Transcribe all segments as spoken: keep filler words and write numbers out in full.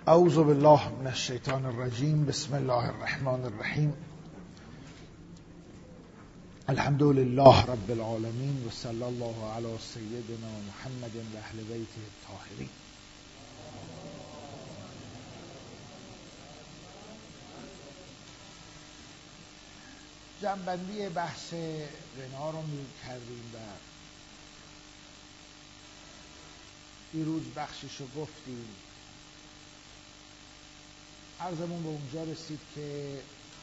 اعوذ بالله من الشیطان الرجیم. بسم الله الرحمن الرحیم. الحمد لله رب العالمین و صلی الله علی سیدنا محمد و اهل بیته الطاهرین. جنبندی بحث غنا رو می کردیم و دیروز بخشش رو گفتیم. عرضمون به اونجا رسید که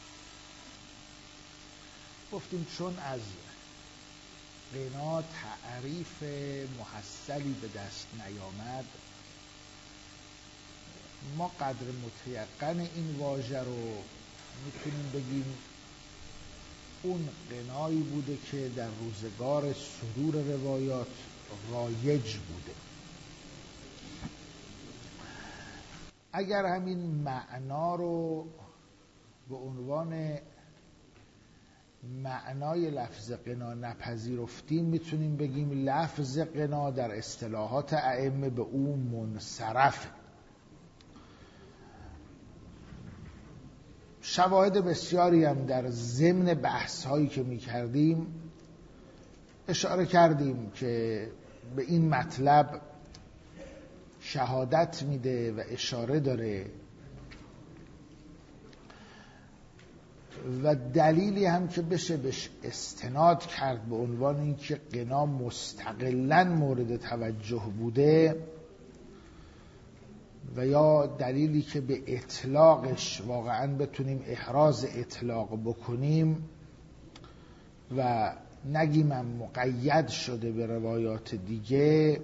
گفتیم چون از غنا تعریف محصلی به دست نیامد، ما قدر متیقن این واژه رو میتونیم بگیم اون غنایی بوده که در روزگار صدور روایات رایج بوده. اگر همین معنا رو به عنوان معنای لفظ غنا نپذیرفتیم، میتونیم بگیم لفظ غنا در اصطلاحات ائمه به اون منصرف. شواهد بسیاری هم در ضمن بحث هایی که میکردیم اشاره کردیم که به این مطلب شهادت میده و اشاره داره و دلیلی هم که بشه بهش استناد کرد به عنوان اینکه غنا مستقلاً مورد توجه بوده و یا دلیلی که به اطلاقش واقعاً بتونیم احراز اطلاق بکنیم و نگیم هم مقید شده به روایات دیگه،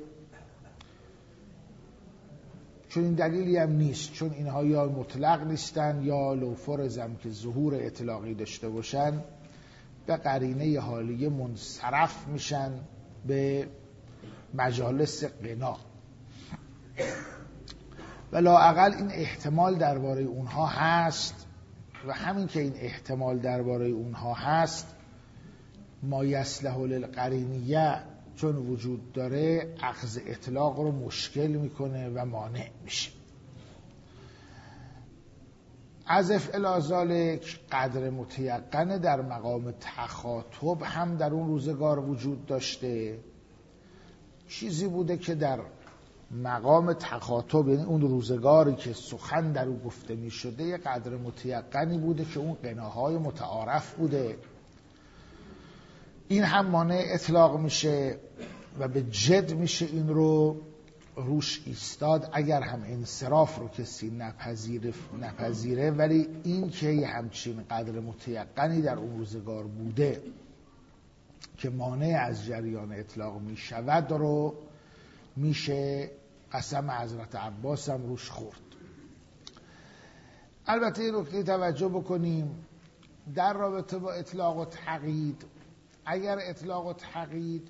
چون این دلیلی هم نیست، چون اینها یا مطلق نیستن یا لو فرضم که ظهور اطلاقی داشته باشن به قرینه حالیه منصرف میشن به مجالس غنا و لااقل این احتمال درباره اونها هست و همین که این احتمال درباره اونها هست ما یصلح للقرینیه چون وجود داره اخذ اطلاق رو مشکل میکنه و مانع میشه. عزف الی ذالک قدر متیقن در مقام تخاطب هم در اون روزگار وجود داشته. چیزی بوده که در مقام تخاطب، یعنی اون روزگاری که سخن در اون گفته میشده، یه قدر متیقنی بوده که اون غناهای متعارف بوده. این هم مانع اطلاق میشه و به جد میشه این رو روش ایستاد اگر هم انصراف رو کسی نپذیره, نپذیره ولی این که یه همچین قدر متیقنی در اون روزگار بوده که مانع از جریان اطلاق میشود رو میشه قسم حضرت عباس هم روش خورد. البته این نکته توجه بکنیم در رابطه با اطلاق و تقیید، اگر اطلاق و تقیید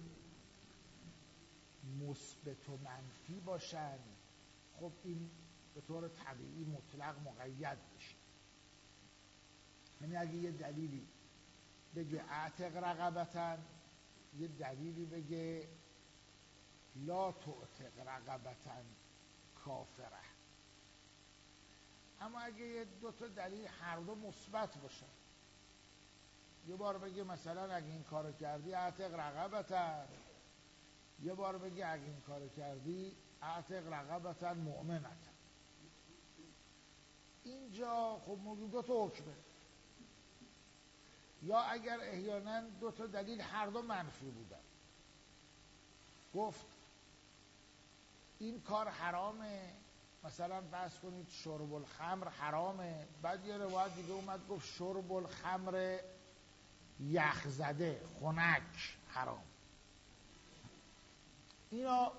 مثبت و منفی باشن، خب این به طور طبیعی مطلق مقید بشه. یعنی اگه یه دلیلی بگه اعتق رقبتن، یه دلیلی بگه لا تعتق رقبتن کافره، اما اگه یه دو تا دلیل هر دو مثبت باشن، یه بار بگه مثلا اگه این کارو کردی اعتق رقبتن، یه بار بگه اگه این کارو کردی اعتق رقبتن مؤمنتن، اینجا خب موجود دو تا حکمه. یا اگر احیانا دو تا دلیل هر دو منفی بودن، گفت این کار حرامه، مثلا بحث کنید شرب الخمر حرامه، بعد یه روایت دیگه اومد گفت شرب الخمر یخ زده خنک حرام. اینا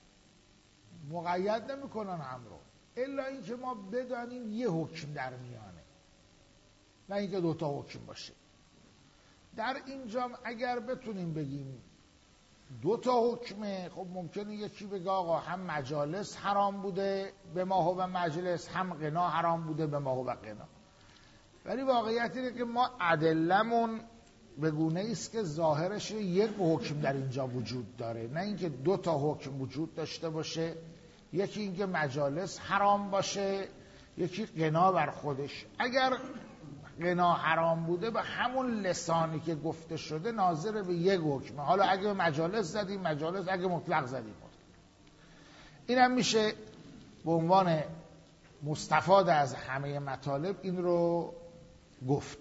مقید نمی کنن هم رو، الا اینکه ما بدانیم یه حکم در میانه، نه اینکه دوتا حکم باشه. در اینجا اگر بتونیم بگیم دوتا حکمه، خب ممکنه یکی بگه آقا هم مجالس حرام بوده به ما و مجلس، هم غنا حرام بوده به ما و غنا، ولی واقعیت اینه که ما ادلمون به گونه است که ظاهرش یک حکم در اینجا وجود داره، نه اینکه دو تا حکم وجود داشته باشه. یکی اینکه مجالس حرام باشه یکی غنا بر خودش. اگر غنا حرام بوده به همون لسانی که گفته شده ناظر به یک حکمه. حالا اگه به مجالس زدیم مجالس، اگه مطلق زدیم مطلق. اینم میشه به عنوان مستفاد از همه مطالب این رو گفت.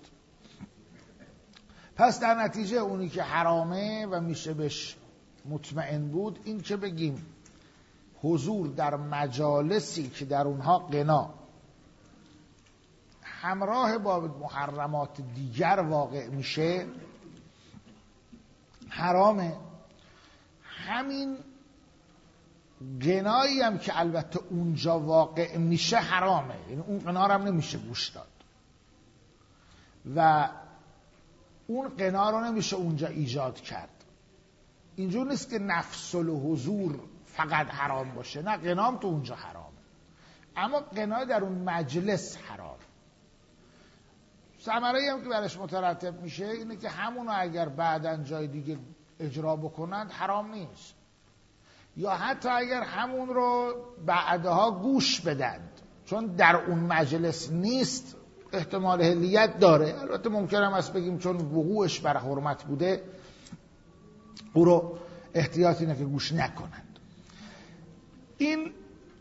پس در نتیجه اونی که حرامه و میشه بهش مطمئن بود این که بگیم حضور در مجالسی که در اونها غنا همراه با محرمات دیگر واقع میشه حرامه. همین غنایی هم که البته اونجا واقع میشه حرامه، یعنی اون غنا رو هم نمیشه گوش داد و اون غنا رو نمیشه اونجا ایجاد کرد. اینجور نیست که نفس الحضور فقط حرام باشه، نه، غنام تو اونجا حرامه، اما غنا در اون مجلس حرام. ثمره‌ای هم که برش مترتب میشه اینه که همونو اگر بعداً جای دیگه اجرا بکنند حرام نیست، یا حتی اگر همون رو بعدها گوش بدند چون در اون مجلس نیست احتمال حلیت داره. البته ممکن هم است بگیم چون وقوعش بر حرمت بوده او رو احتیاط اینه که گوش نکنند. این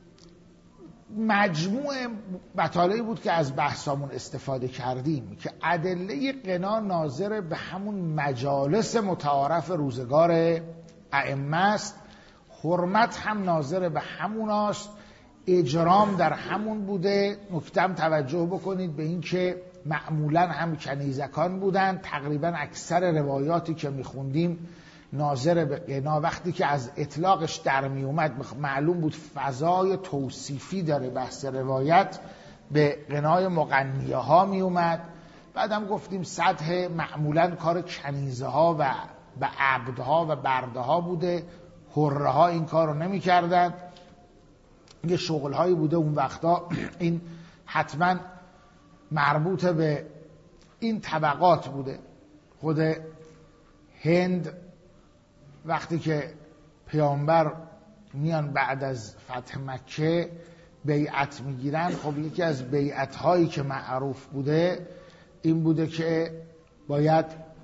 مجموع مطالبی بود که از بحثامون استفاده کردیم که ادله غنا ناظر به همون مجالس متعارف روزگار ائمه است، حرمت هم ناظر به هموناست، اجرام در همون بوده. نکتم توجه بکنید به این که معمولا هم کنیزکان بودن. تقریبا اکثر روایاتی که میخوندیم ناظر به غنا وقتی که از اطلاقش در می اومد معلوم بود فضای توصیفی داره بحث روایت، به غنای مغنیه ها می اومد. بعدم گفتیم سطح معمولا کار کنیزه ها و به عبدها و برده ها بوده، حره ها این کار رو نمی کردن. یه شغل هایی بوده اون وقتا این حتما مربوط به این طبقات بوده. خود هند وقتی که پیامبر میان بعد از فتح مکه بیعت میگیرن، خب یکی از بیعت هایی که معروف بوده این بوده که باید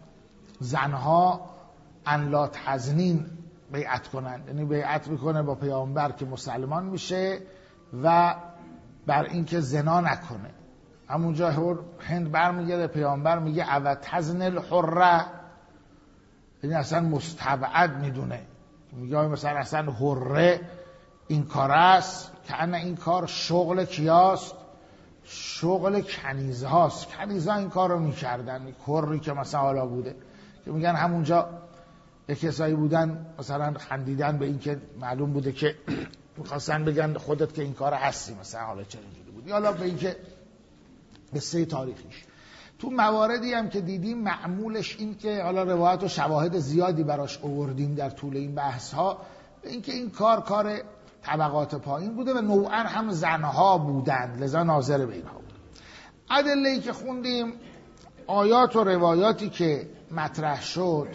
زنها ان لا تزنین بیعت کنند، یعنی بیعت میکنه با پیامبر که مسلمان میشه و بر اینکه زنا نکنه. همونجا هند برمیگرده پیامبر میگه او تزن الحره، یعنی اصلا مستبعد میدونه، میگه مثلا اصلا حره این کار است که انا این کار شغل کیاست؟ شغل کنیزه هاست. کنیزه ها این کار رو میکردن. کری که مثلا حالا بوده که میگن همونجا یک کسایی بودن مثلا خندیدن به این که معلوم بوده که میخواستن بگن خودت که این کار هستی، مثلا حالا چرا اینجوری بود، یا حالا به این که قصه تاریخیش. تو مواردی هم که دیدیم معمولش این که حالا روایت و شواهد زیادی براش آوردیم در طول این بحث ها، به این که این کار کار طبقات پایین بوده و نوعا هم زنها بودند، لذا ناظر به اینها بود. ادله‌ای که خوندیم، آیات و روایاتی که مطرح شد،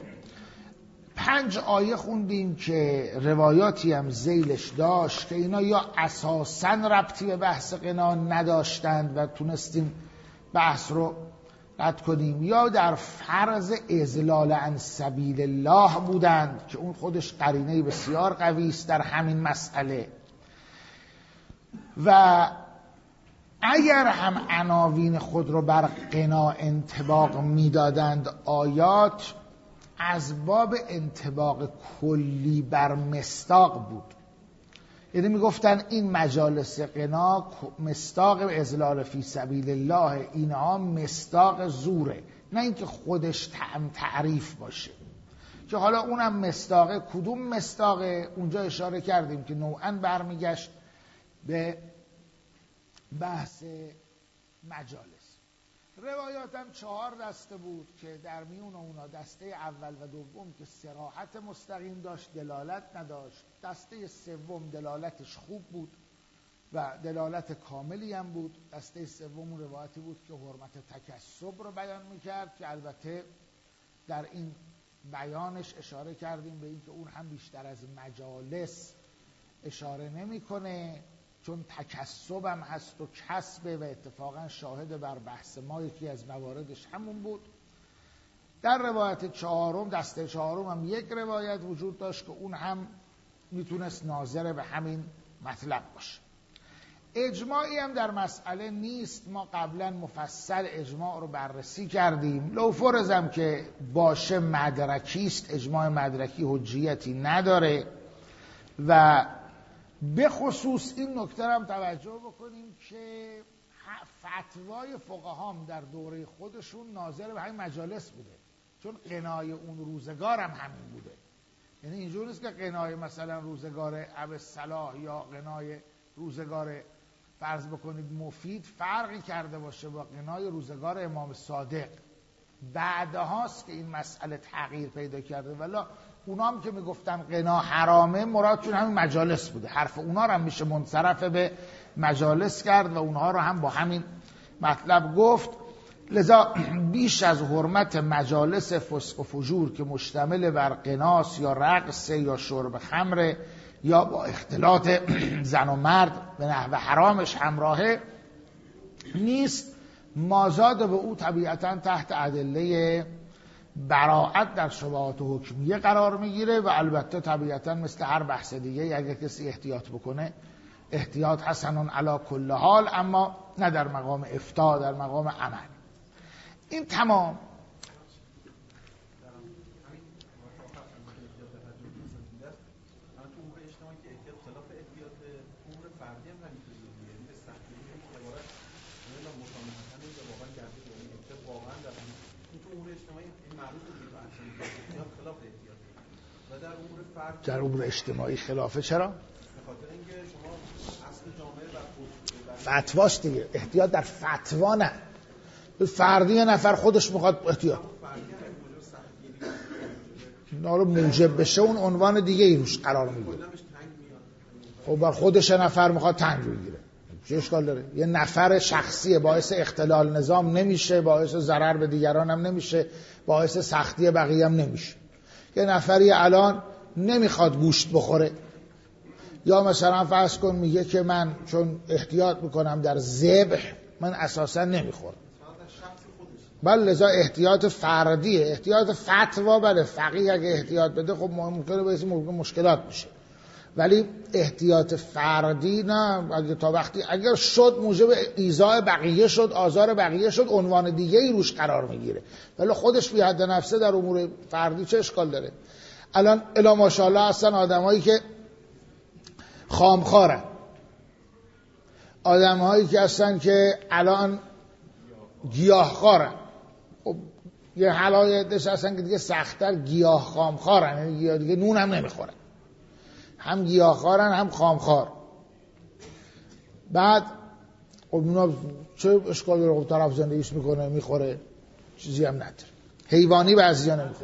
پنج آیه خوندیم که روایاتی هم ذیلش داشت که اینا یا اساساً ربطی به بحث غنا نداشتند و تونستیم بحث رو رد کنیم، یا در فرض اضلال عن سبیل الله بودند که اون خودش قرینه بسیار قوی است در همین مسئله. و اگر هم عناوین خود رو بر غنا انطباق میدادند آیات، از باب انطباق کلی بر مصداق بود، یعنی میگفتن این مجالس غنا مصداق اضلال فی سبیل الله، اینها مصداق زوره، نه اینکه خودش تعم تعریف باشه. که حالا اونم مصداق کدوم مصداق، اونجا اشاره کردیم که نوعاً برمیگشت به بحث مجالس. روایات هم چهار دسته بود که در میون اونا دسته اول و دوم که صراحت مستقیم داشت، دلالت نداشت. دسته سوم دلالتش خوب بود و دلالت کاملی هم بود. دسته سوم روایتی بود که حرمت تکسب رو بیان میکرد که البته در این بیانش اشاره کردیم به این که اون هم بیشتر از مجالس اشاره نمیکنه چون تکسب هم هست و کسبه و اتفاقا شاهد بر بحث ما یکی از مواردش همون بود. در روایت چهارم، دسته چهارم هم یک روایت وجود داشت که اون هم میتونست ناظر به همین مطلب باشه. اجماعی هم در مسئله نیست. ما قبلا مفصل اجماع رو بررسی کردیم. لو فرضم که باشه مدرکی است، اجماع مدرکی حجیتی نداره. و به خصوص این نکته هم توجه بکنیم که فتوای فقهام در دوره خودشون ناظر به همین مجالس بوده، چون قنای اون روزگار هم همین بوده. یعنی اینجور نیست که قنای مثلا روزگار ابی صلاح یا قنای روزگار فرض بکنید مفید فرقی کرده باشه با قنای روزگار امام صادق. بعدهاست که این مسئله تغییر پیدا کرده. ولی اونا هم که میگفتن قنا حرامه مرادشون همین مجالس بوده. حرف اونا رو هم میشه منصرف به مجالس کرد و اونها رو هم با همین مطلب گفت. لذا بیش از حرمت مجالس فسق و فجور که مشتمل بر قناس یا رقص یا شرب خمر یا با اختلاط زن و مرد به نحو حرامش همراهه نیست، مازاد به او طبیعتا تحت ادله براعت در شبهات حکمیه قرار میگیره و البته طبیعتا مثل هر بحث دیگه اگر کسی احتیاط بکنه احتیاط حسنون علی کل حال، اما نه در مقام افتاء، در مقام عمل. این تمام. در امور اجتماعی خلافه چرا؟ فتواست دیگه. احتیاط در فتوا نه. فردی یه نفر خودش میخواد احتیاط نارو موجب بشه اون عنوان دیگه ای روش قرار میگیره. خب بر خودش نفر میخواد تنگ بگیره چه اشکال داره؟ یه نفر شخصیه، باعث اختلال نظام نمیشه، باعث ضرر به دیگران هم نمیشه، باعث سختی بقیه هم نمیشه. یه نفری الان نمیخواد گوشت بخوره یا مثلا فرض کن میگه که من چون احتیاط میکنم در ذبح من اساسا نمیخورم. بله لذا احتیاط فردیه. احتیاط فتوا بله فقیه اگه احتیاط بده خب ممکنه باعث مشکلات بشه، ولی احتیاط فردی نه. اگه تا وقتی اگر شد موجب ایذاء بقیه شد، آزار بقیه شد، عنوان دیگه ای روش قرار میگیره. ولی خودش بی حد نفسه در امور فردی چه اشکال داره؟ الان الا ماشاءالله هستن آدمایی که خامخوارن، آدمایی که هستن که الان گیاهخوارن. خب یه حلایتش هستن که دیگه سخت‌تر گیاه خامخوارن، یعنی دیگه نون هم نمیخورن، هم گیاهخوارن هم خامخوار. بعد خب اونا چه اشکال داره؟ خب طرف زندگیش میکنه میخوره چیزی هم نداره. حیوانی بعضیا نمیخوره.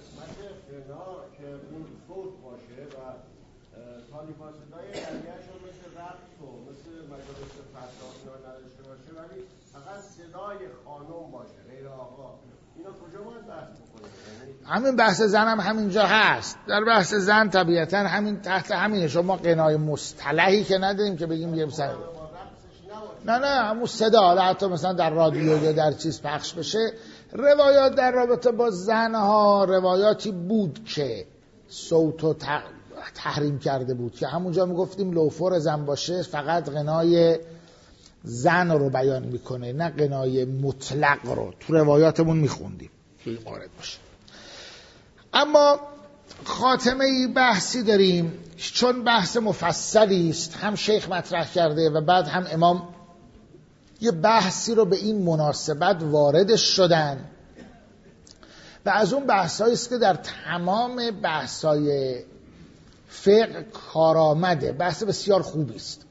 همین بحث زن هم همینجا هست. در بحث زن طبیعتا همین تحت همینه. شما قنای مصطلحی که نداریم که بگیم یه مثلا نه نه همون صدا حتی مثلا در رادیو یا در چیز پخش بشه. روایات در رابطه با زنها روایاتی بود که صوتو تحریم کرده بود که همونجا میگفتیم لوفور زن باشه فقط غنای زن رو بیان میکنه نه غنای مطلق رو. تو روایاتمون میخوندیم که این وارد باشه. اما خاتمه بحثی داریم چون بحث مفصلی است، هم شیخ مطرح کرده و بعد هم امام یه بحثی رو به این مناسبت واردش شدن و از اون بحثایی است که در تمام بحثای فقه کارآمده. بحث بسیار خوبی است.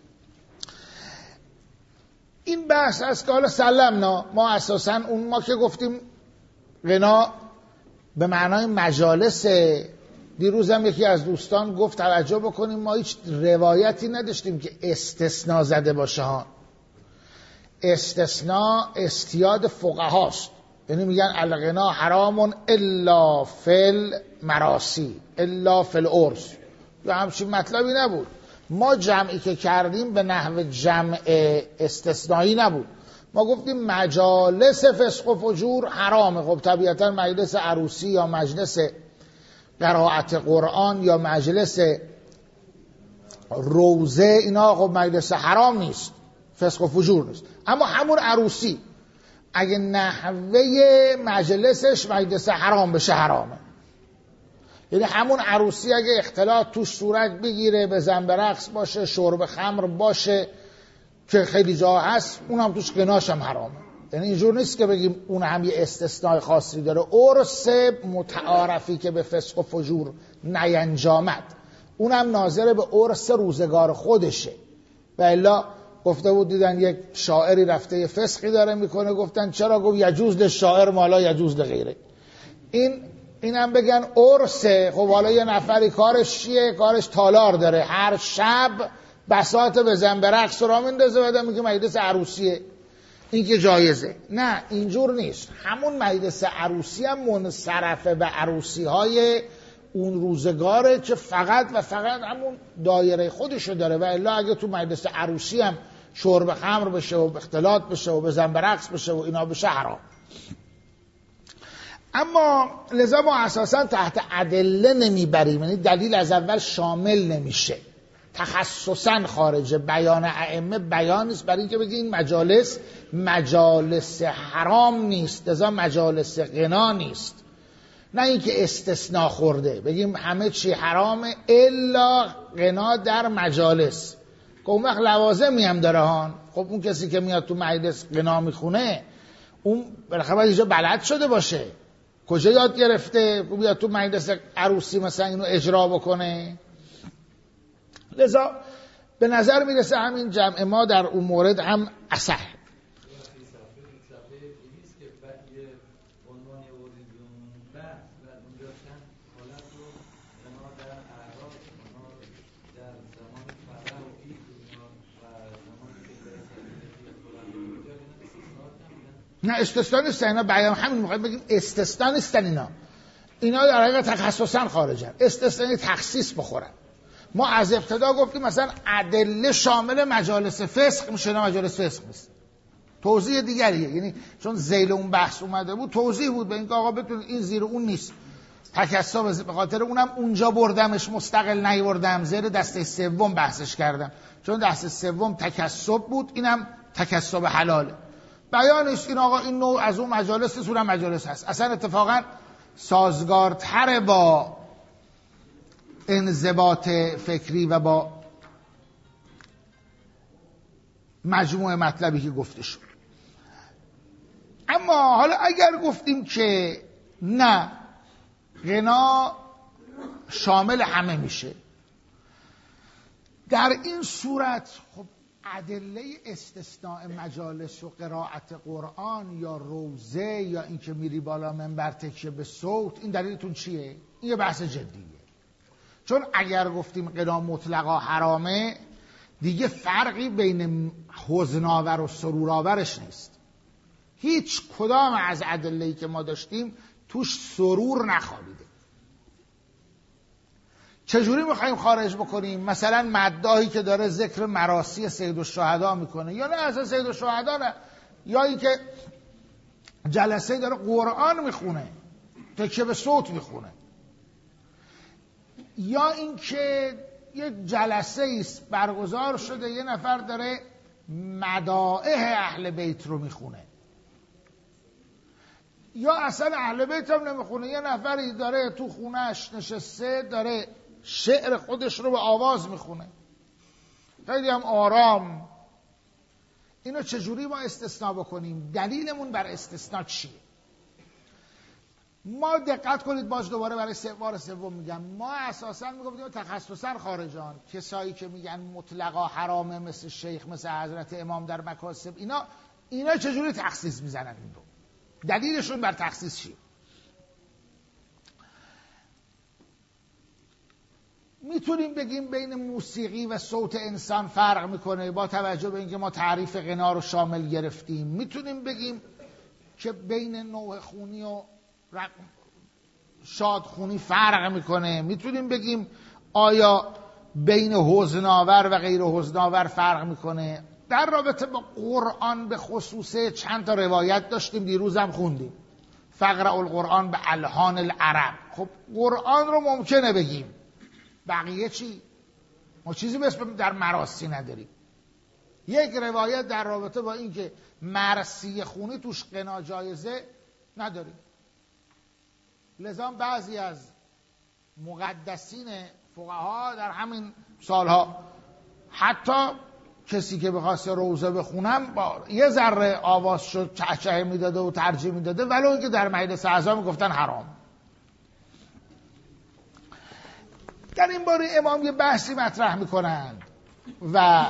این بحث است که حالا سلمنا ما اساساً اون ما که گفتیم غنا به معنای مجالس. دیروز هم یکی از دوستان گفت توجه بکنیم ما هیچ روایتی نداشتیم که استثناء زده باشه ها. استثناء استیاد فقهاست، یعنی میگن الغنا حرام الا فی المراسی الا فی العرس، یا همچین مطلبی نبود. ما جمعی که کردیم به نحو جمع استثنایی نبود. ما گفتیم مجالس فسق و فجور حرامه. خب طبیعتا مجلس عروسی یا مجلس قرائت قرآن یا مجلس روزه اینا خب مجلس حرام نیست، فسق و فجور نیست. اما همون عروسی اگه نحوه مجلسش مجلس حرام بشه حرامه. یعنی همون عروسی اگه اختلاط توش صورت بگیره، بزن به رقص باشه، شرب خمر باشه که خیلی جا هست، اون هم توش قناش هم حرامه. یعنی اینجور نیست که بگیم اون هم یه استثناء خاصی داره. عرس متعارفی که به فسق و فجور نینجامد اون هم ناظر به عرس روزگار خودشه. و الا گفته بود دیدن یک شاعری رفته یه فسقی داره میکنه، گفتن چرا؟ گفت یجوز للشاعر مالا یجوز لغیره. این اینم بگن عرسه. خب حالا یه نفری کارش چیه؟ کارش تالار داره، هر شب بساط بزن به رقص را میندازه، بعد میگه مجلس عروسیه، این که جایزه. نه اینجور نیست. همون مجلس عروسی هم منصرفه به عروسی های اون روزگاره که فقط و فقط همون دایره خودشو داره. و الا اگه تو مجلس عروسی هم شرب خمر بشه و اختلاط بشه و بزن به رقص بشه و اینا بشه حرام. اما لذا ما اساسا تحت ادله نمیبریم، یعنی دلیل از اول شامل نمیشه، تخصصا خارجه. بیان ائمه بیان نیست برای اینکه بگی این مجالس مجالس حرام نیست، لذا مجالس غنا نیست. نه اینکه استثناء خورده بگیم همه چی حرامه الا غنا در مجالس، که اون وقت لوازمی هم داره هان. خب اون کسی که میاد تو مجلس غنا میخونه اون بالاخره باید اینجا بلد شده باشه، کجا یاد گرفته بیاد تو مجلس عروسی مثلا اینو اجرا بکنه. لذا به نظر میرسه همین جمع ما در اون مورد هم اصح. نه استثناء نیستن اینا، بیان همین موقع بگیم استثناء نیستن اینا. اینا در حقیقت تخصصا خارجن، استثناء تخصیص بخورن. ما از ابتدا گفتیم مثلا ادله شامل مجالس فسق میشه، نه مجالس فسق نیست. توضیح دیگریه، یعنی چون ذیل اون بحث اومده بود توضیح بود به اینکه آقا بتونید این زیر اون نیست. تکسب به خاطر اونم اونجا بردمش مستقل نیوردم، زیر دسته سوم بحثش کردم، چون دسته سوم تکسب بود، اینم تکسب حلاله. بیان است این آقا این نوع از اون مجالس سورا مجالس هست. اصلا اتفاقا سازگارتر با انضباط فکری و با مجموع مطلبی که گفته شد. اما حالا اگر گفتیم که نه غنا شامل همه میشه، در این صورت خب ادله استثناء مجالس و قرائت قرآن یا روزه یا اینکه میری بالا منبر تکیه به صوت، این دلیلتون چیه؟ این یه بحث جدیه. چون اگر گفتیم غنا مطلقا حرامه دیگه فرقی بین حزن‌آور و سرورآورش نیست. هیچ کدام از ادله‌ای که ما داشتیم توش سرور نخوابیده. چجوری میخوایم خارج بکنیم؟ مثلا مداحی که داره ذکر مراسی سید الشهدا میکنه، یا نه اصلا سید الشهدا نه، یا این که جلسه داره قرآن میخونه تکیه به صوت میخونه، یا این که یه جلسه ایست برگزار شده یه نفر داره مدائح اهل بیت رو میخونه، یا اصلا اهل بیت هم نمیخونه، یه نفری داره تو خونهش نشسته داره شعر خودش رو به آواز میخونه خیلی هم آرام. اینو چجوری ما استثناء بکنیم؟ دلیلمون بر استثناء چیه؟ ما دقت کنید، باز دوباره برای بار سوم میگم، ما اساسا میگفتیم تخصصا خارجان، کسایی که میگن مطلقا حرامه مثل شیخ مثل حضرت امام در مکاسب، اینا اینا چجوری تخصیص میزنن؟ این رو دلیلشون بر تخصیص چیه؟ میتونیم بگیم بین موسیقی و صوت انسان فرق میکنه با توجه به اینکه ما تعریف غنا رو شامل گرفتیم. میتونیم بگیم که بین نوح خونی و شادخونی فرق میکنه. میتونیم بگیم آیا بین حزن‌آور و غیر حزن‌آور فرق میکنه. در رابطه با قرآن به خصوص چند تا روایت داشتیم، دیروزم خوندیم، فقرأ القرآن به الحان العرب. خب قرآن رو ممکنه بگیم، بقیه چی؟ ما چیزی به اسم در مراسی نداریم. یک روایت در رابطه با این که مرسی خونی توش غنا جایزه نداریم. لذا بعضی از مقدسین فقها در همین سالها، حتی کسی که بخواسته روزه بخونم با یه ذره آواز شد چهچه میداده و ترجیح میداده، ولو اینکه در مجلس اعضا میگفتن حرام. در این باره امام یه بحثی مطرح میکنند و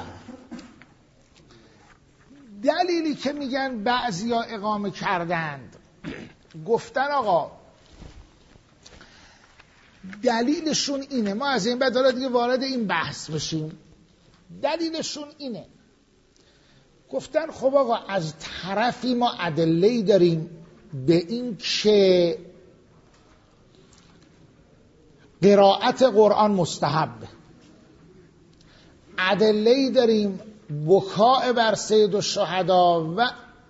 دلیلی که میگن بعضیا اقامه کردند، گفتن آقا دلیلشون اینه، ما از این بعد حالا دیگه وارد این بحث بشیم، دلیلشون اینه، گفتن خب آقا از طرفی ما ادله‌ای داریم به این که قرائت قرآن مستحبه، ادله‌ای داریم بکاء بر سید الشهدا و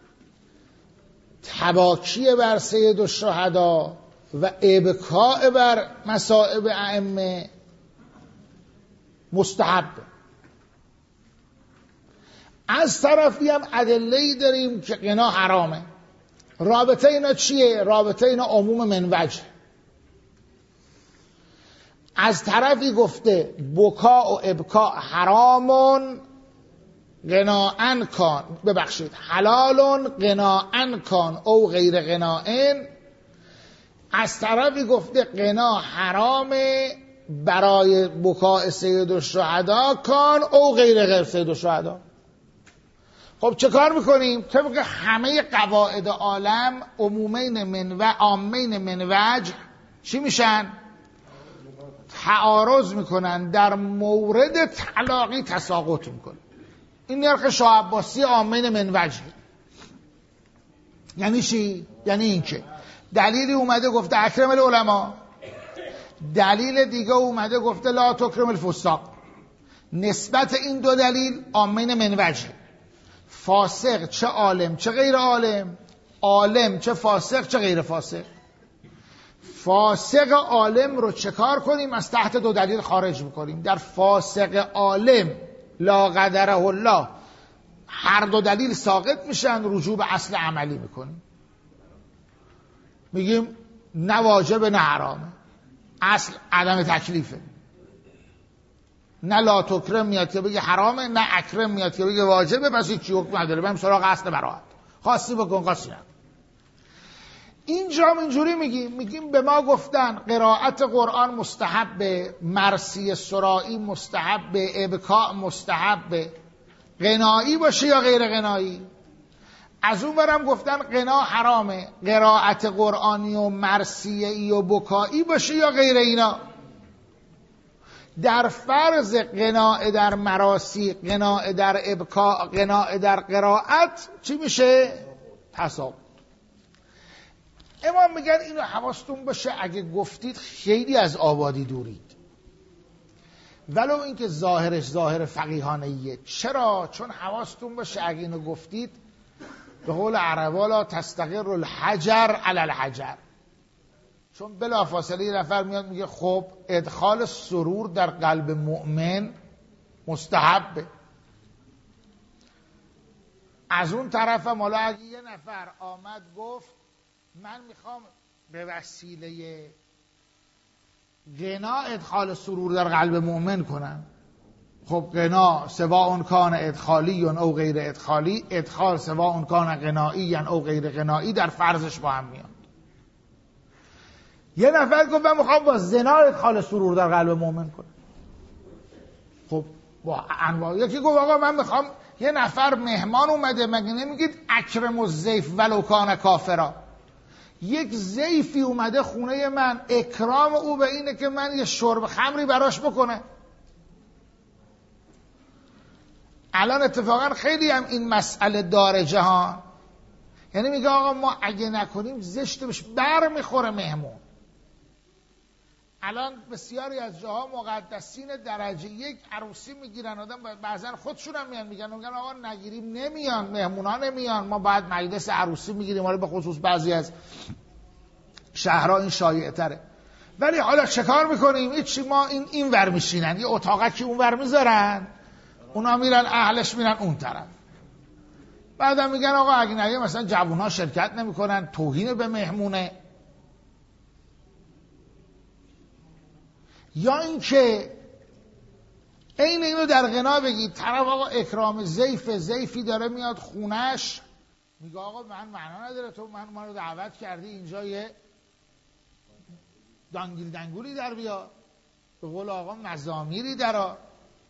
تباکی بر سید الشهدا و ابکاء بر مصائب ائمه مستحب. از طرفی هم ادله‌ای داریم که غنا حرامه. رابطه اینا چیه؟ رابطه اینا عموم من وجه. از طرفی گفته بکاء و ابکاء حرامون غناءن کان، ببخشید حلالون غناءن کان او غیر غناءن. از طرفی گفته غنا حرامه برای بکاء سید الشهدا کان او غیر غیر سید الشهدا. خب چه کار میکنیم؟ طبق همه قواعد عالم عمومین من و عامین من وجه چی میشن؟ تعارض میکنن، در مورد طلاقی تساقط میکنن. این نرخ شاه عباسی عامین من وجه یعنی چی؟ یعنی این که دلیلی اومده گفته اکرم العلماء، دلیل دیگه اومده گفته لا تکرم الفساق. نسبت این دو دلیل عامین من وجه، فاسق چه عالم چه غیر عالم، عالم چه فاسق چه غیر فاسق. فاسق عالم رو چه کار کنیم؟ از تحت دو دلیل خارج میکنیم. در فاسق عالم لا قدره الله هر دو دلیل ساقط میشن، رجوع به اصل عملی میکنیم، میگیم نه واجب نه حرامه، اصل عدم تکلیفه. نه لا تکرم میاد که بگه حرامه، نه اکرم میاد که بگه واجبه، پس هیچ حکم نداره، بریم سراغ اصل براحت، خاصی بکن خاصی نکن. اینجا اینجوری میگیم، میگیم به ما گفتن قرائت قرآن مستحبه، مرسی سرائی مستحبه، ابکاء مستحبه، غنایی باشه یا غیر غنایی. از اون برم گفتن غنا حرامه، قرائت قرآنی و مرسیه‌ای و بکایی باشه یا غیر اینا. در فرض غناء در مراسی، غناء در ابکاء، غناء در قرائت چی میشه؟ تساقط. امام میگن اینو حواستون باشه، اگه گفتید خیلی از آبادی دورید، ولو اینکه ظاهرش ظاهر فقیهانه‌ایه. چرا؟ چون حواستون باشه اگه اینو گفتید به قول عربا لا تستقر الحجر علی الحجر، چون بلافاصله یه نفر میاد میگه خب ادخال سرور در قلب مؤمن مستحبه. از اون طرف هم حالا اگه یه نفر آمد گفت من میخوام به وسیله غنا ادخال سرور در قلب مؤمن کنم، خب غنا سواء کان ادخالی او غیر ادخالی، ادخال سواء کان غنایی او غیر غنایی در فرضش با هم میاد. یه نفر گفت من میخوام با زنا ادخال سرور در قلب مؤمن کنم، خب با انواع. یکی گفت آقا من میخوام، یه نفر مهمان اومده، مگه نمیگید اکرم الضیف ولو کان کافرا؟ یک ضیفی اومده خونه من، اکرام او به اینه که من یه شرب خمری براش بکنه. الان اتفاقا خیلی هم این مسئله داره جهان، یعنی میگه آقا ما اگه نکنیم زشت بهش بر میخوره مهمون. الان بسیاری از جاها مقدسین درجه یک عروسی میگیرن، آدم بعضا خودشون هم میان میگن میگن آقا نگیریم نمیان، مهمونا نمیان، ما باید مجلس عروسی میگیریم. حالا به خصوص بعضی از شهرها این شایع تره. ولی حالا چه کار میکنیم؟ هیچی، ما این این ور میشینن، یه اتاقکی اون ور میذارن، اونا میرن اهلش میرن اون طرف. بعدم میگن آقا اگه نگه مثلا جوونا شرکت نمیکنن، توهین به مهمونه. یا اینکه این اینو در غنا بگید طرف آقا اکرام ضیف، ضیفی داره میاد خونش، میگه آقا من معنا نداره تو من ما رو دعوت کردی اینجا یه دانگیل دنگولی در بیا، به قول آقا مزامیری درا،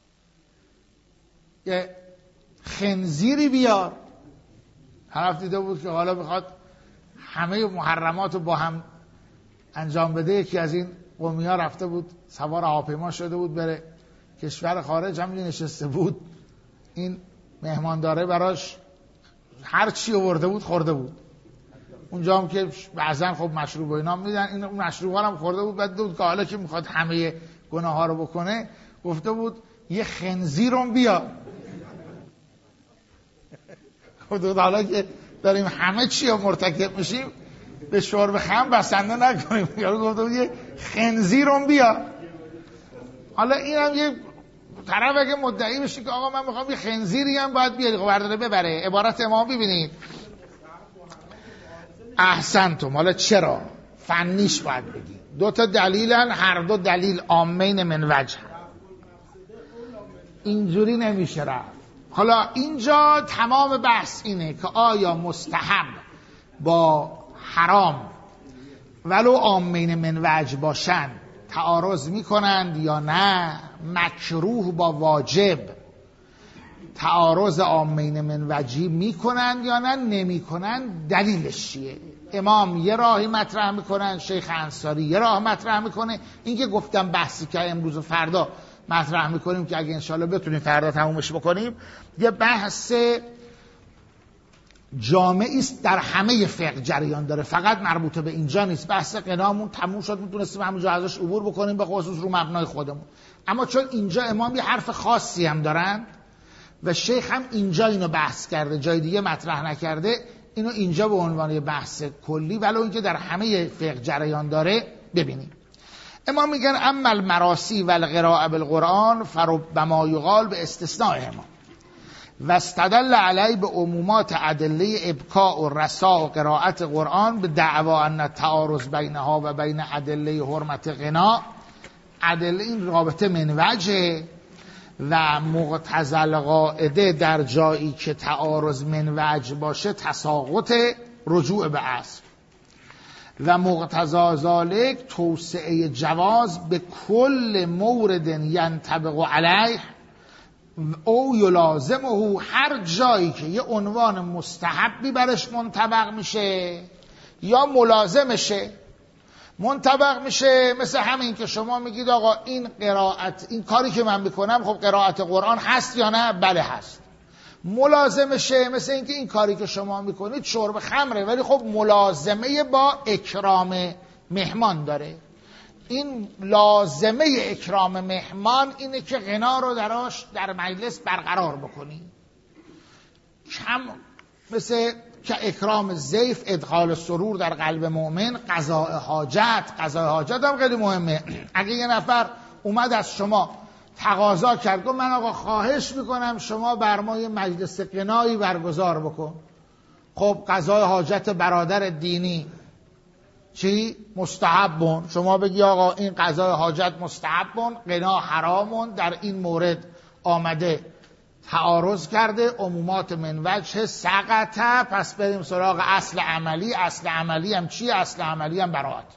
یه خنزیری بیار. طرف دیده بود که حالا بخواد همه محرمات رو با هم انجام بده. یکی از این قومی ها رفته بود سوار هواپیما شده بود بره کشور خارج، همین نشسته بود، این مهمانداره براش هر چی آورده بود خورده بود. اونجا هم که بعضن خب مشروب و اینا میدن، این مشروب ها هم خورده بود. بعد بود که حالا که میخواد همه گناه ها رو بکنه، گفته بود یه خنزیرم بیا. گفته بود حالا که داریم همه چی رو مرتکب میشیم به شرب خم بسنده نکنیم. یارو گفته بود یه خنزیرم بیا. حالا این هم یه طرف اگه مدعی بشه که آقا من میخوام یه خنزیری هم باید بیاری، خب برداره ببره. عبارت امام ببینید احسنتم. حالا چرا فنیش باید بگی؟ دو تا دلیلن، هر دو دلیل عامین من وجه، اینجوری نمیشه رفت. حالا اینجا تمام بحث اینه که آیا مستحب با حرام ولو عامین من وجه باشن تعارض میکنند یا نه؟ مکروه با واجب تعارض عامین من وجهی میکنند یا نه نمیکنند؟ دلیلش چیه؟ امام یه راهی مطرح میکنن، شیخ انصاری یه راه مطرح میکنه. این که گفتم بحثی که امروز و فردا مطرح میکنیم که اگه انشالله بتونیم فردا تمومش بکنیم، یه بحث جامعی است، در همه فقه جریان داره، فقط مربوطه به اینجا نیست. بحث قنامون تموم شد، میتونستیم همونجا ازش عبور بکنیم به خصوص رو مبنای خودمون. اما چون اینجا امام یه حرف خاصی هم دارن و شیخ هم اینجا اینو بحث کرده، جای دیگه مطرح نکرده، اینو اینجا به عنوان یه بحث کلی ولو اینکه در همه فقه جریان داره ببینیم. امام میگن اما المراسی و القراءه بالقرآن فربما یقال به استثناء امام و استدل علی به عمومات ادله ابکاء و رساء و قرائت قرآن به دعوا ان تعارض بینها و بین ادله حرمت غنا. ادله این رابطه من وجه و مقتضی القاعده در جایی که تعارض من وجه باشه تساقط رجوع به اصل و مقتضی ذالک توسعه جواز به کل مورد ینطبق علیه او یلازمه. هر جایی که یه عنوان مستحبی برش منطبق میشه یا ملازمشه. منطبق میشه مثل همین که شما میگید آقا این قرائت، این کاری که من میکنم خب قرائت قرآن هست یا نه؟ بله هست. ملازمشه مثل اینکه این کاری که شما میکنید شرب خمره، ولی خب ملازمه با اکرام مهمان داره. این لازمه اکرام مهمان اینه که غنا رو دراش در مجلس برقرار بکنی. کم مثل که اکرام ضیف، ادخال سرور در قلب مؤمن، قضاء حاجت. قضاء حاجت هم خیلی مهمه. اگه یه نفر اومد از شما تقاضا کرد گفت من آقا خواهش میکنم شما بر ما یه مجلس غنایی برگزار بکن، خب قضاء حاجت برادر دینی چی؟ مستحبون. شما بگی آقا این قضاء حاجت مستحبون، غنا حرامون، در این مورد آمده تعارض کرده، عمومات من وجه سقطه، پس بریم سراغ اصل عملی. اصل عملی هم چی؟ اصل عملی هم براءت.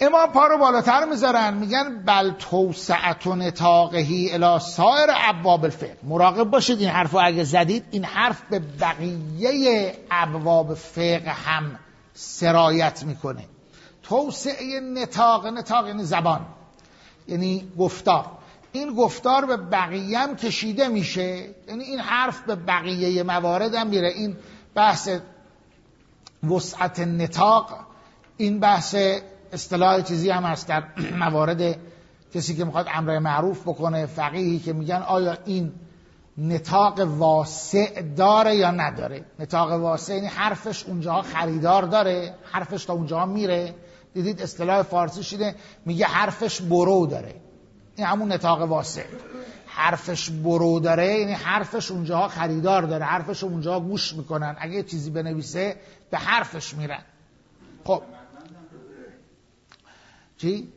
امام پا رو بالاتر میذارن، میگن بل توسعت و نطاقهی الی سایر ابواب الفقه. مراقب باشید این حرف رو اگه زدید، این حرف به بقیه ابواب فقه هم سرایت میکنه. توسعه نطاق، نطاق یعنی زبان، یعنی گفتار، این گفتار به بقیه هم کشیده میشه، یعنی این حرف به بقیه موارد هم میره. این بحث وسعت نطاق، این بحث اصطلاح چیزی هم هست در موارد کسی که میخواد امر معروف بکنه، فقیهی که میگن آیا این نطاق واسع داره یا نداره. نطاق واسع یعنی حرفش اونجاها خریدار داره، حرفش تا اونجاها میره. دیدید اصطلاح فارسی شده میگه حرفش برو داره، این همون نطاق واسع. حرفش برو داره یعنی حرفش اونجاها خریدار داره، حرفش اونجاها گوش میکنن، اگه چیزی بنویسه به حرفش میرن. خب چی؟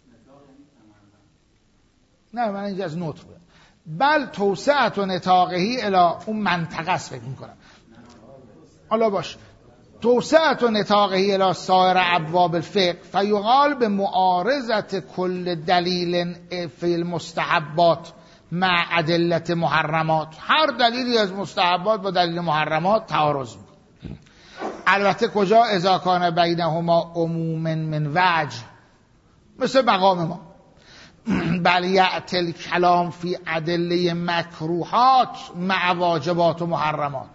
نه من اینجا از نطق بودم. بل توسعت و نطاقهی الی اون منطقه است فکر میکنم. حالا باش، توسعت و نطاقهی الی سایر ابواب الفقه فیقال به معارضت کل دلیل فی المستحبات مع ادلت محرمات. هر دلیلی از مستحبات با دلیل محرمات تعارض میکنه. البته کجا؟ اذا کان بینهما عموم من وجه، مثل مقام ما. بل یأتی الکلام فی ادله مکروهات مع واجبات و محرمات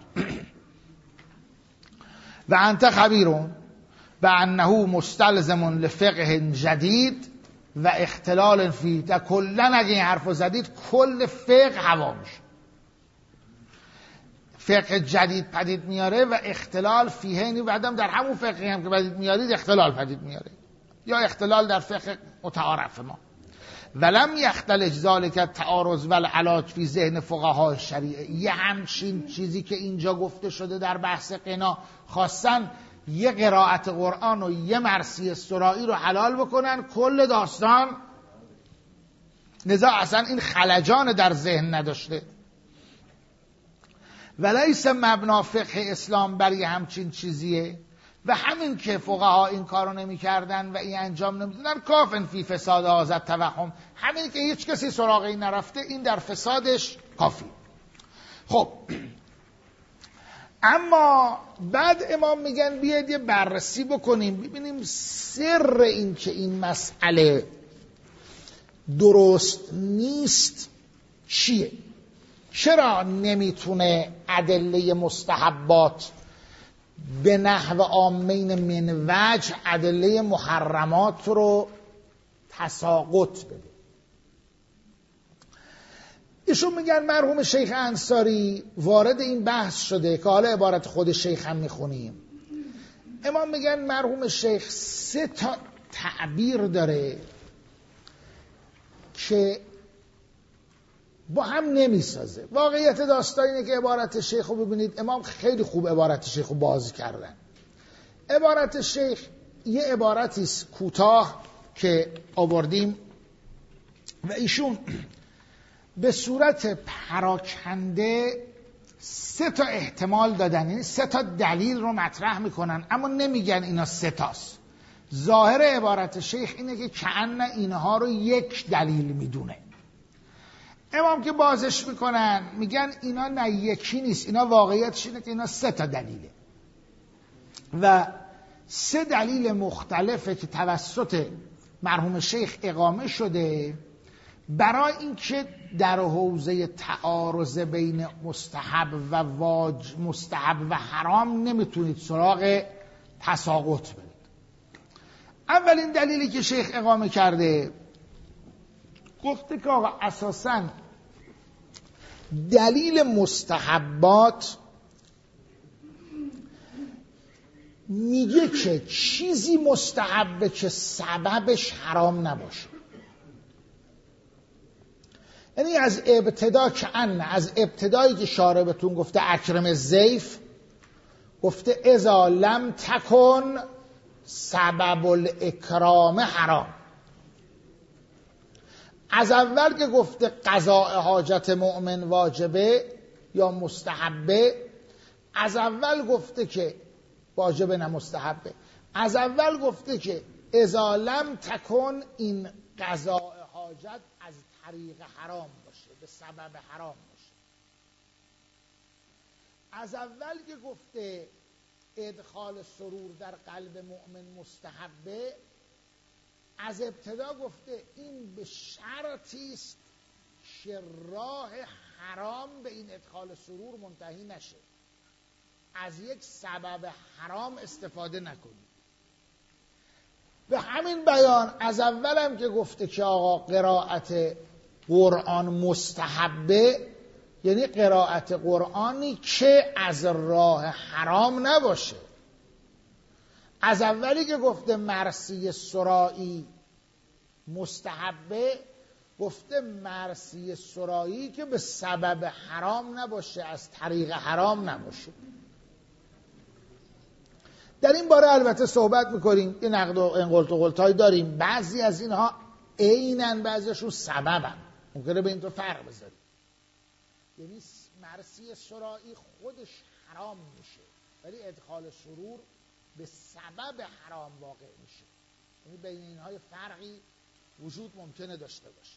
و انت خبیرون و انه مستلزم لفقه جدید و اختلال فی. تا کلن اگه این حرف زدید کل فقه هوا میشه. فقه جدید پدید میاره و اختلال فیه، یعنی بعدم در همون فقه هم که پدید میارید اختلال پدید میاره، یا اختلال در فقه متعارف ما. ولم یختلج ذالک التعارض والعلاج فی ذهن فقهای شریعه. یه همچین چیزی که اینجا گفته شده در بحث قنا، خواستن یه قرائت قرآن و یه مرثیه سرایی رو حلال بکنن، کل داستان نزاع اصلا این خلجان در ذهن نداشته. ولیس مبنا فقه اسلام برای همچین چیزیه، و همین که فقها این کارو نمی کردن و این انجام نمیدونن کافن فی فساد هذا توهم. همین که هیچ کسی سراغ این نرفته، این در فسادش کافی. خب اما بعد امام میگن بیاید یه بررسی بکنیم ببینیم سر این که این مسئله درست نیست چیه. چرا نمیتونه ادله مستحبات به نحو عامین من وجه ادله محرمات رو تساقط بده؟ ایشون میگن مرحوم شیخ انصاری وارد این بحث شده که حالا عبارت خود شیخ هم میخونیم. امام میگن مرحوم شیخ سه تا تعبیر داره که با هم نمیسازه. واقعیت داستان اینه که عبارت شیخ رو ببینید، امام خیلی خوب عبارت شیخ رو باز کردن. عبارت شیخ یه عبارتی است کوتاه که آوردیم و ایشون به صورت پراکنده سه تا احتمال دادن، یعنی سه تا دلیل رو مطرح میکنن، اما نمیگن اینا سه تاست. ظاهر عبارت شیخ اینه که کأن اینها رو یک دلیل میدونه. امام که بازش میکنن میگن اینا نه یکی نیست، اینا واقعیتش اینه که اینا سه تا دلیله و سه دلیل مختلفه که توسط مرحوم شیخ اقامه شده برای اینکه در حوزه تعارض بین مستحب و واج مستحب و حرام نمیتونید سراغ تساقط برید. اولین دلیلی که شیخ اقامه کرده گفته که آقا اساساً دلیل مستحبات میگه که چیزی مستحبه که سببش حرام نباشه. یعنی از ابتدا که ان از ابتدایی که شارع بهتون گفته اکرم الضیف، گفته اذا لم تکن سبب الاکرام حرام. از اول که گفته قضاء حاجت مؤمن واجبه یا مستحبه، از اول گفته که واجبه نه مستحبه، از اول گفته که اذا لم تکن این قضاء حاجت از طریق حرام باشه، به سبب حرام باشه. از اول که گفته ادخال سرور در قلب مؤمن مستحبه، از ابتدا گفته این به شرطی است که راه حرام به این ادخال سرور منتهی نشه، از یک سبب حرام استفاده نکنید. به همین بیان از اولم که گفته که آقا قرائت قرآن مستحبه، یعنی قرائت قرآنی که از راه حرام نباشه. از اولی که گفته مرثیه سرایی مستحبه، گفته مرثیه سرایی که به سبب حرام نباشه، از طریق حرام نباشه. در این باره البته صحبت میکنیم، این نقد و انقلت و قلتای داریم. بعضی از اینها عیناً، بعضیشون سببن، ممکنه به این تو فرق بذاریم. یعنی مرثیه سرایی خودش حرام میشه، ولی ادخال سرور به سبب حرام واقع میشه. یعنی بین اینها فرقی وجود ممکنه داشته باشه.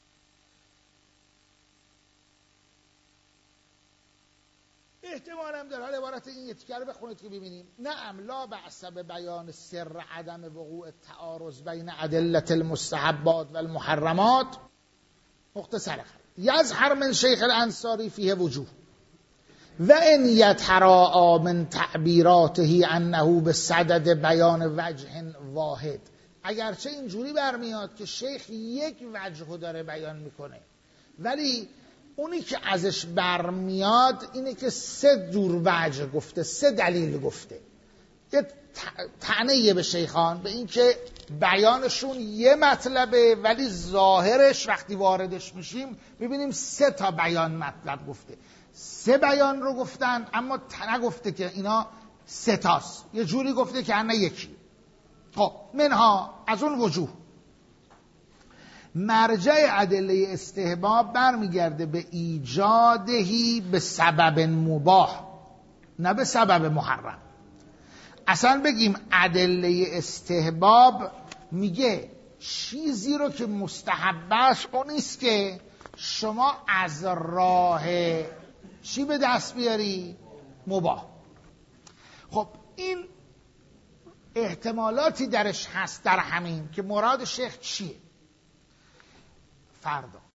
احتمالم در حال عبارت این یتیکه رو بخونید که ببینیم. نعم لا بأس به بیان سر عدم وقوع تعارض بین ادلة المستحبات و المحرمات مختصرا یظهر من شیخ الانصاری فیه وجوه و ان یتراءی من تعبیراته انه به صدد بیان وجه واحد. اگرچه اینجوری برمیاد که شیخ یک وجه رو داره بیان میکنه، ولی اونی که ازش برمیاد اینه که سه جور وجه گفته، سه دلیل گفته. یه طعنه به شیخان به این که بیانشون یه مطلبه، ولی ظاهرش وقتی واردش میشیم میبینیم سه تا بیان مطلب گفته. سه بیان رو گفتن، اما نگفته که اینا سه تاست، یه جوری گفته که نه یکی. خب منها از اون وجوه مرجع ادله استحباب برمیگرده به ایجادهی به سبب مباح، نه به سبب محرم. اصلا بگیم ادله استحباب میگه چیزی رو که مستحبش اون نیست که شما از راه چی به دست بیاری؟ مباح. خب این احتمالاتی درش هست در همین که مراد شیخ چیه؟ فردا